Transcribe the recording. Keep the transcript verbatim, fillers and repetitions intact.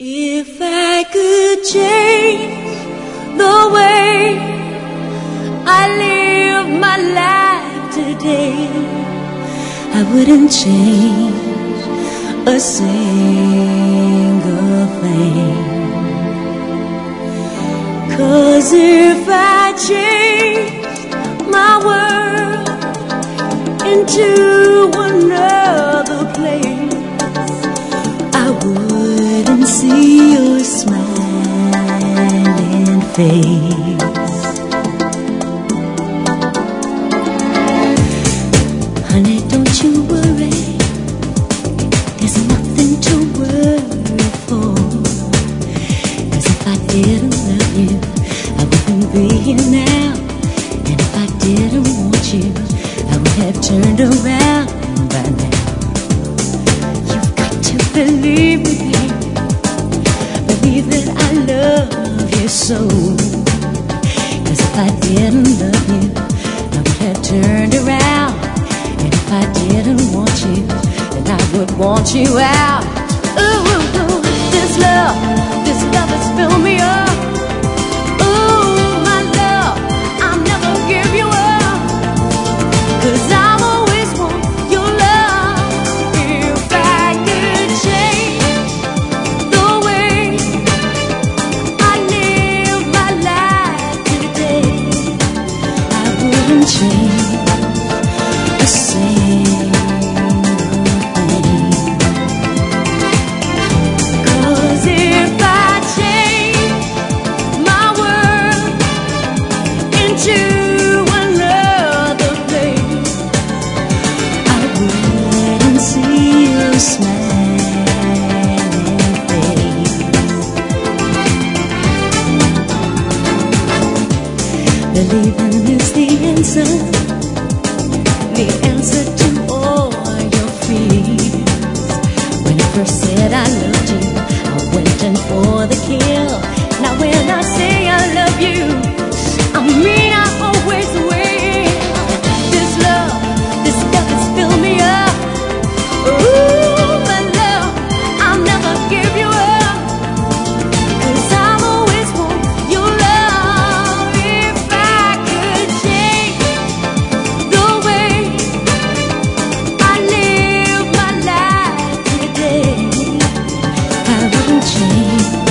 If I could change the way I live my life today, I wouldn't change a single thing. 'Cause if I changed my world into another place, I wouldn't see your smiling face. Honey, don't you worry, there's nothing to worry for. 'Cause if I didn't love you, I wouldn't be here now. And if I didn't want you, I would have turned around by now. You've got to believe me, baby, believe that I love you so. 'Cause if I didn't love you, I would have turned around. And if I didn't want you, then I would want you out. Ooh, ooh, ooh, this love, this love has filled me up. Ooh, my love, I'll never give you up. 'Cause I'll always want your love. If I could change the way I live my life today, I wouldn't change a single thing. 'Cause if I change my world into another place, I wouldn't see your smiling face. Believing is the answer, the answer to all your fears. When I first said I loved you, I went in for the kill. Now when I say I love you, I mean I always will. This love, this love has filled me up. Ooh, my love, I'll never give you up. 'Cause I'll always want your love. If I could change the way I live my life today, I wouldn't change